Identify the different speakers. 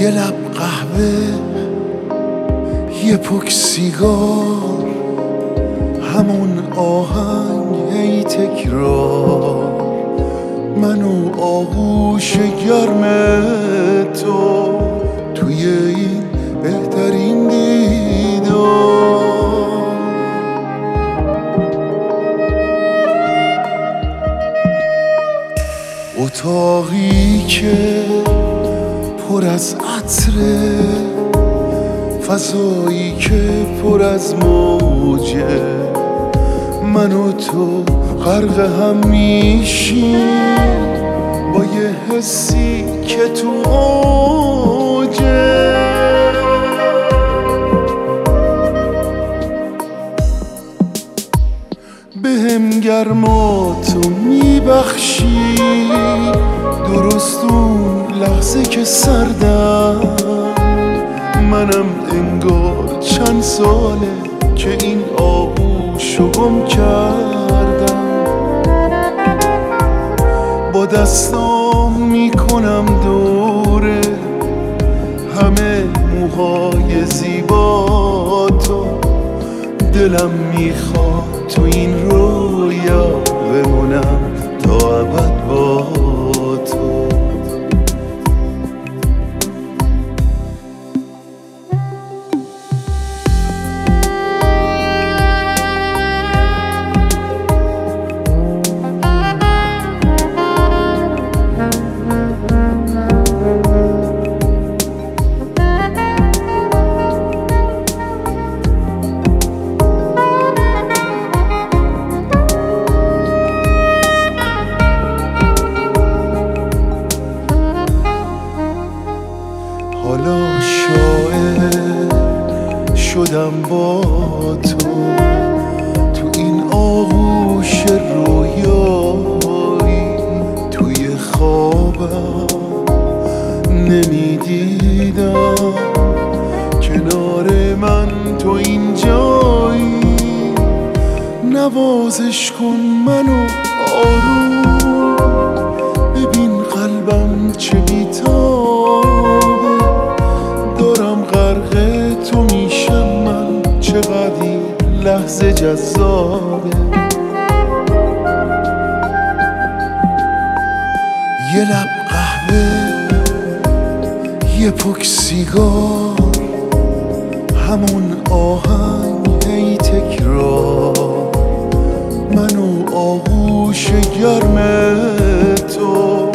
Speaker 1: یه لب قهوه، یه پک سیگار، همون آهنگ هی تکرار، من و آغوش گرم تو توی این بهترین دیدار. اتاقی که پر از عطره، فضایی که پر از موجه، من و تو غرق هم میشیم با یه حسی که تو اوجه. بهم گرماتو میبخشی، درست اون لحظه که سردم، منم انگار چند ساله که این آغوشو گم کردم. با دستام میکنم دوره همه موهای زیبا تو، دلم میخواد تو این رویا بمونم تا ابد با تو. حالا شاعر شدم با تو، تو این آغوش رویایی، توی خوابم نمیدیدم کنار من تو اینجایی. نوازش کن منو آروم، ببین قلبم چه بیتابه، دارم غرق تو میشم من، چقدر این لحظه جذابه. یه لب قهوه، یه پک سیگار، همون آهنگ هی تکرار، من و آغوش گرم تو